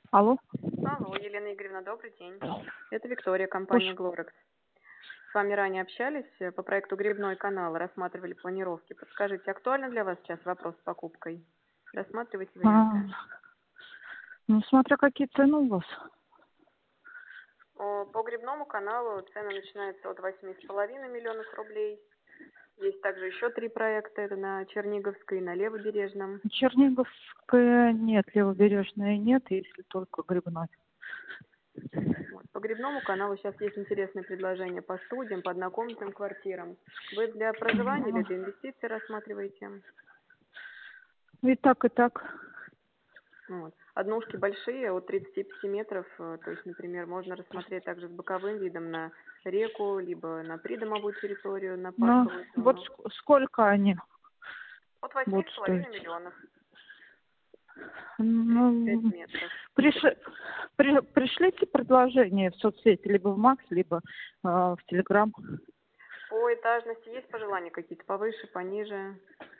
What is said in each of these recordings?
Алло? Алло, Елена Игоревна, добрый день. Это Виктория, Уж, компания Glorex. С вами ранее общались по проекту «Грибной канал», рассматривали планировки. Подскажите, актуально для вас сейчас вопрос с покупкой? Рассматривайте варианты. ну, смотря какие цены у вас. По «Грибному каналу» цены начинаются от 8,5 миллионов рублей. Есть также еще 3 проекта, это на Черниговской и на Левобережном. Черниговская нет, Левобережная нет, если только Грибной. Вот. По «Грибному каналу» сейчас есть интересные предложения по студиям, по однокомнатным квартирам. Вы для проживания или для инвестиций рассматриваете? И так, и так. Вот. Однушки большие, от 35 метров, то есть, например, можно рассмотреть также с боковым видом на реку, либо на придомовую территорию, на Ну, парковую вот зону. сколько они От восьми будут с половиной стоить? миллионов, 35 Ну, метров. пришлите предложение в соцсети, либо в Макс, либо в Телеграм. По этажности есть пожелания какие-то повыше, пониже?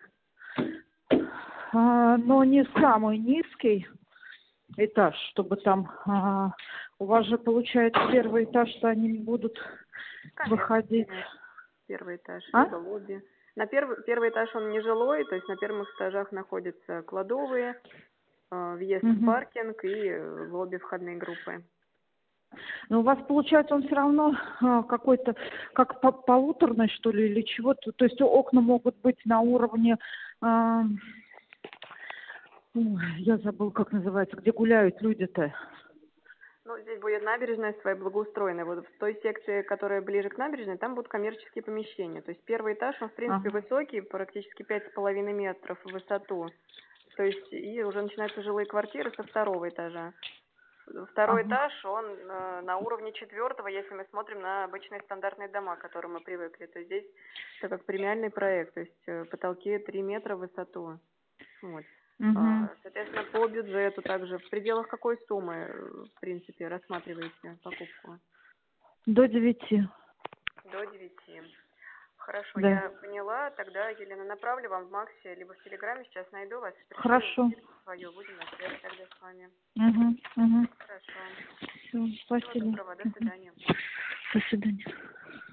Но не самый низкий этаж, чтобы там... у вас же получается первый этаж, что они не будут выходить. Коммерческий первый этаж, А? либо лобби. На первый этаж он не жилой, то есть на первых этажах находятся кладовые, въезд в Мгм. паркинг и лобби входные группы. Но у вас, получается, он все равно какой-то, как полуторный, что ли, или чего-то. То есть окна могут быть на уровне, ой, я забыл, как называется, где гуляют люди-то. Ну, здесь будет набережная своя благоустроенная. Вот в той секции, которая ближе к набережной, там будут коммерческие помещения. То есть первый этаж, он, в принципе, Ага. высокий, практически 5,5 метров в высоту. То есть и уже начинаются жилые квартиры со второго этажа. Второй Ага. этаж, он на уровне четвертого, если мы смотрим на обычные стандартные дома, к которым мы привыкли. То есть здесь это как премиальный проект, то есть потолки 3 метра в высоту. Вот. Угу. Соответственно, по бюджету также в пределах какой суммы, в принципе, рассматриваете покупку? До 9. До 9. Хорошо, Да. я поняла. Тогда, Елена, направлю вам в Максе, либо в Телеграме, сейчас найду вас, пришлю Хорошо. инфу свою, будем на связи тогда с вами. Угу. Угу. Хорошо. Все, Всего спасибо. доброго, до Мгм. свидания. До свидания.